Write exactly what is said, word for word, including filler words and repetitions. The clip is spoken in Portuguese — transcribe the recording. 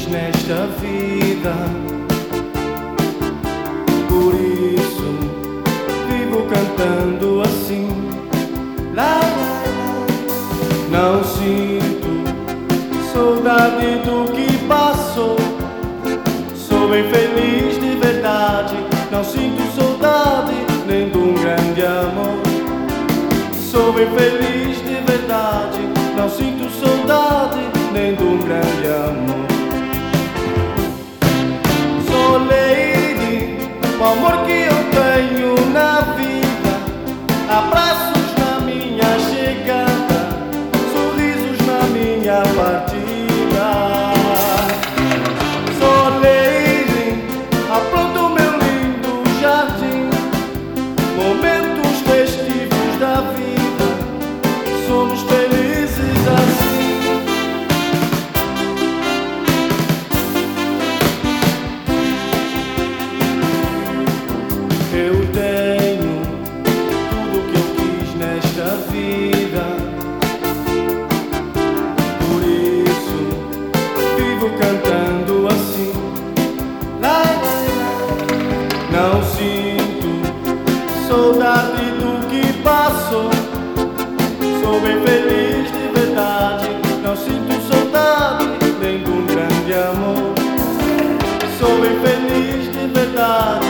quis nesta vida. Por isso vivo cantando assim. Lá, lá, lá. Não sinto saudade do que passou. Sou bem feliz de verdade. Não sinto saudade nem de um grande amor. Sou bem feliz de verdade. Não sinto saudade nem de um grande amor. Sou lady, o amor que eu tenho na vida. Abraços na minha chegada, sorrisos na minha partida. Sou lady, apronto o meu lindo jardim. Momentos festivos da vida, somos felizes assim. Eu tenho tudo que eu quis nesta vida. Por isso vivo cantando assim. Lá, lá, lá. Não sinto saudade do que passou. Sou bem feliz de verdade. Não sinto saudade nem de um grande amor. Sou bem feliz de verdade.